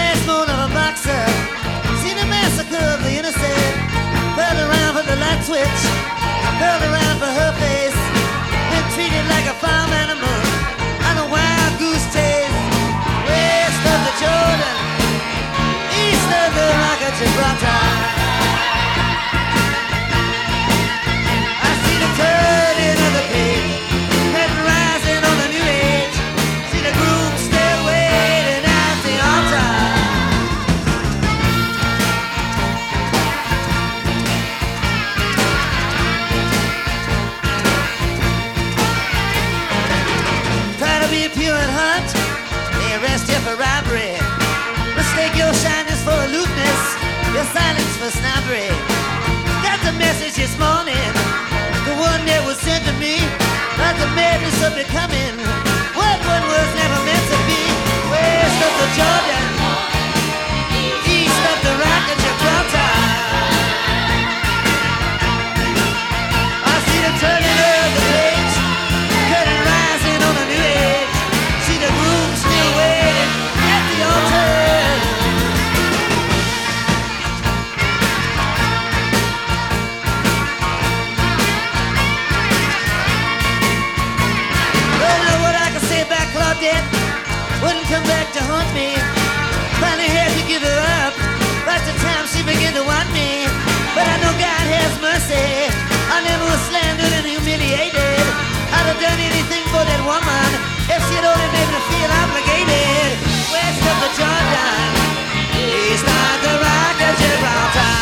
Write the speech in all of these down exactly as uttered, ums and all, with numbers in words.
last moan of a boxer. Seen the massacre of the innocent. Fell around for the light switch. Fell around for her face. Been treated like a farm animal on a wild goose chase. West of the Jordan, east of the Rock of Gibraltar. I see the turning of the page, curtain rising on the new age. See the groom still waiting at the altar. Try to be pure and hot, they arrest you for robbery. Mistake your shyness for aloofness, your silence for snobbery. Got the message this morning, the one that was sent to me, about the madness of becoming what one was never meant to be. West of the Jordan, east of the Rock of Gibraltar. I see the turning of the page, curtain rising on a new age. See the groom still waiting at the altar. Claudette wouldn't come back to haunt me. Finally had to give her up. By the time she began to want me, but I know God has mercy. I never was slandered and humiliated. I'd have done anything for that woman if she'd only made me feel obligated. West of the Jordan, east of the Rock of Gibraltar.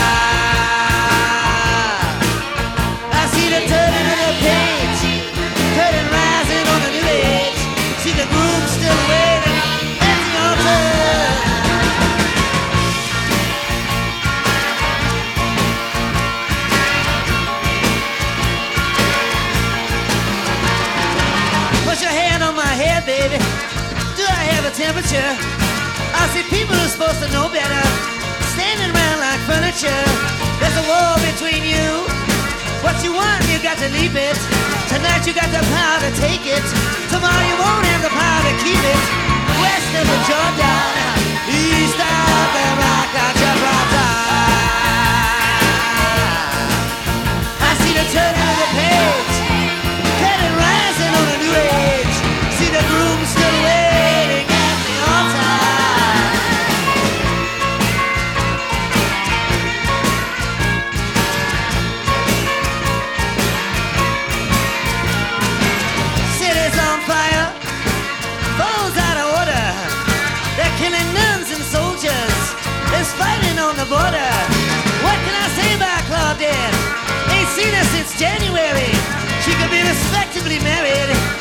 I see the turning of the page, curtain rising on a new age. See the groom still waiting at the altar. Put your hand on my head, baby. Do I have a temperature? I see people who are supposed to know better standing around like furniture. There's a war between you. What you want, you got to leave it. Tonight you got the power to take it. Tomorrow you won't have the power to keep it. West of the Jordan, east of the Rock of Gibraltar. I see the turning of the page, curtain rising on a new age. See the groom still waiting at the altar. City's on fire, phones out of order. They're killing nuns and soldiers. There's fighting on the border. What can I say about Claudette? Ain't seen her since January. She could be respectably married.